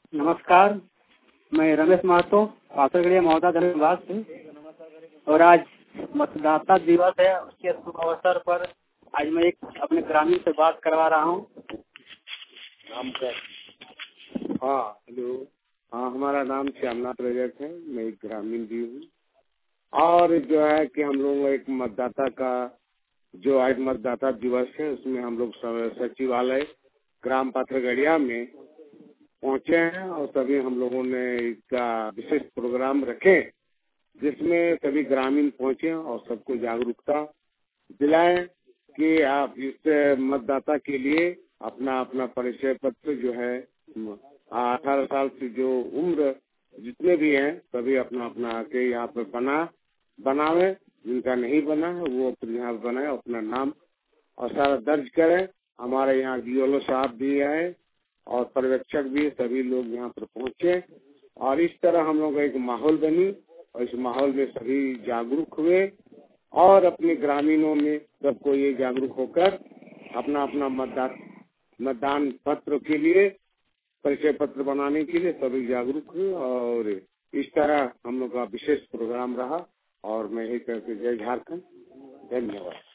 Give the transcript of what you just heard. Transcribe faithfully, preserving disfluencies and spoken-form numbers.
नमस्कार, मैं रमेश महतो पाथरगढ़िया महोदा धन्यवाद से। और आज मतदाता दिवस है, उसके शुभ अवसर पर आज मैं एक अपने ग्रामीण से बात करवा रहा हूँ। नाम क्या? हाँ हेलो, हाँ हमारा नाम श्यामनाथ रजक है, मैं एक ग्रामीण भी हूँ। और जो है कि हम लोग एक मतदाता का जो आज मतदाता दिवस है उसमें हम लोग सचिवालय ग्राम पाथरगढ़िया में पहुंचे हैं और सभी हम लोगों ने इसका विशेष प्रोग्राम रखे जिसमें सभी ग्रामीण पहुंचे और सबको जागरूकता दिलाएं कि आप इस मतदाता के लिए अपना अपना परिचय पत्र जो है अठारह साल से जो उम्र जितने भी हैं सभी अपना अपना आके यहाँ पे बना बनावे। जिनका नहीं बना है वो फिर यहाँ बनाए, अपना नाम और सारा दर्ज करें। हमारे यहाँ डीओलो साहब भी आए और पर्यवेक्षक भी, सभी लोग यहाँ पर पहुंचे और इस तरह हम लोग एक माहौल बनी और इस माहौल में सभी जागरूक हुए और अपने ग्रामीणों में सबको ये जागरूक होकर अपना अपना मतदान मतदान पत्र के लिए परिचय पत्र बनाने के लिए सभी जागरूक हुए और इस तरह हम लोग का विशेष प्रोग्राम रहा। और मैं यही कहकर जय झारखंड, धन्यवाद।